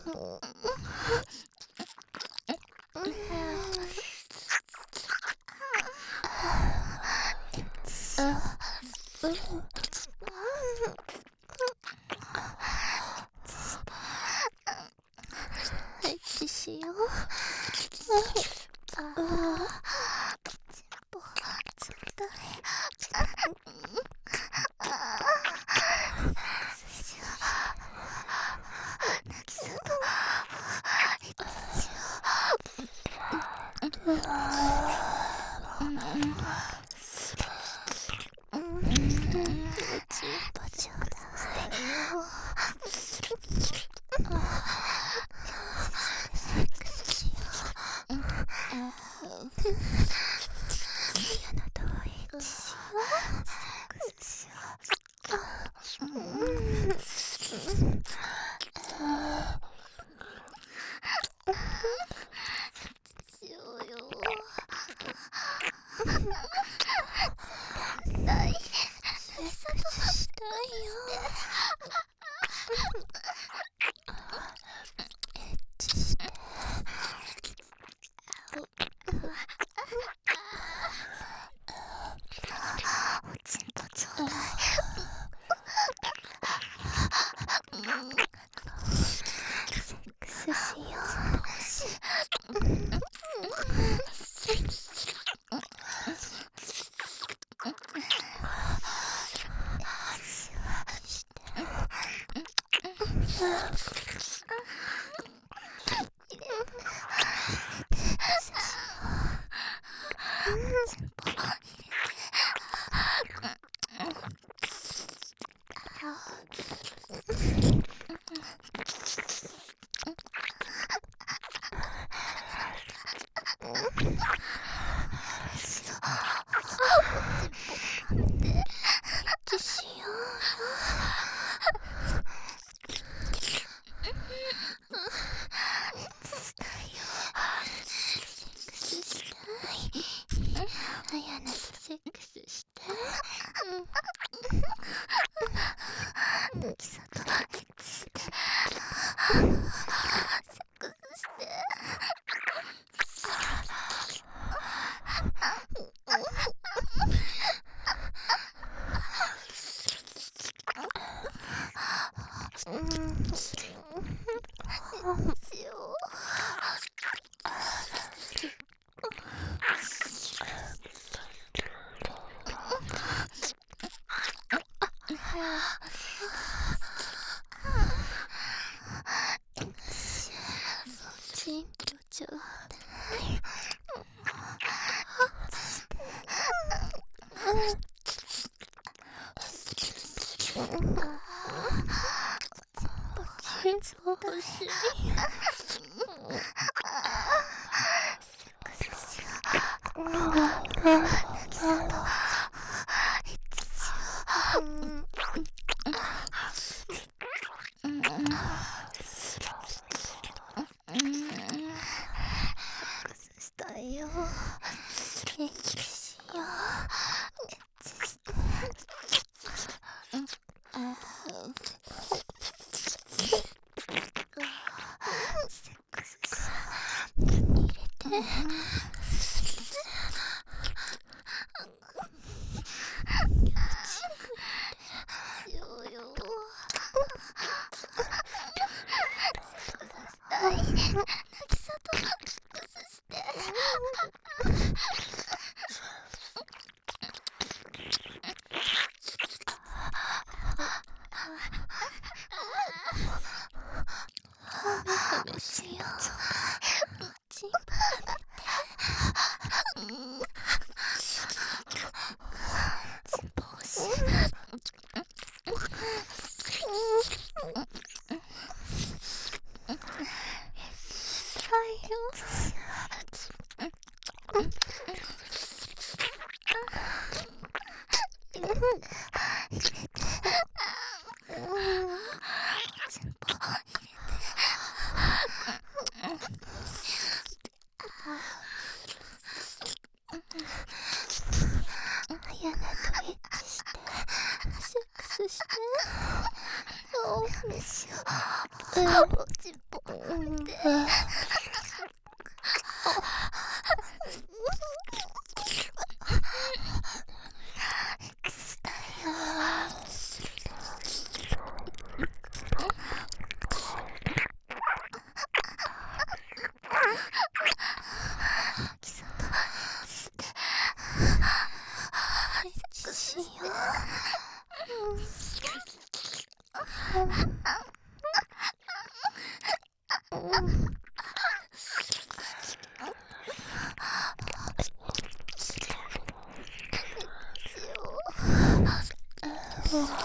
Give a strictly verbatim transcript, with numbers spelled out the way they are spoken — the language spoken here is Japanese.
エッチしよう。ああ、ちんぽ冷たい。ああ、セックスしよう。泣きそう。エッチしよう。うんうんうん、ちんぽちょうだいよ。セックスしよう。嫌なとエッチしよう。セックスしよう。うんうんしようよ。したい。セックスしたいよ。エッチして。おちんぽちょうだい。セックスしよう。セックスして。泣きそうとエッチして。セックスして。うんしよう。ちんぽちょうだい。欲しい。セックスしよう。泣きそうとエッチしよう。うんうん、セックスしたいよ。エッチしよう。エッチして。セックスしよう。入れて。しようよ。セックスしたい。泣きそうとセックスして。おちんぽちょうだい。おちんぽ食べて。ちんぽ欲しい。したいよ。入れて。ちんぽ入れて。嫌なとエッチして。セックスして。おやめしよう。おちんぽくてしたよ。キスとしてセックスしよう。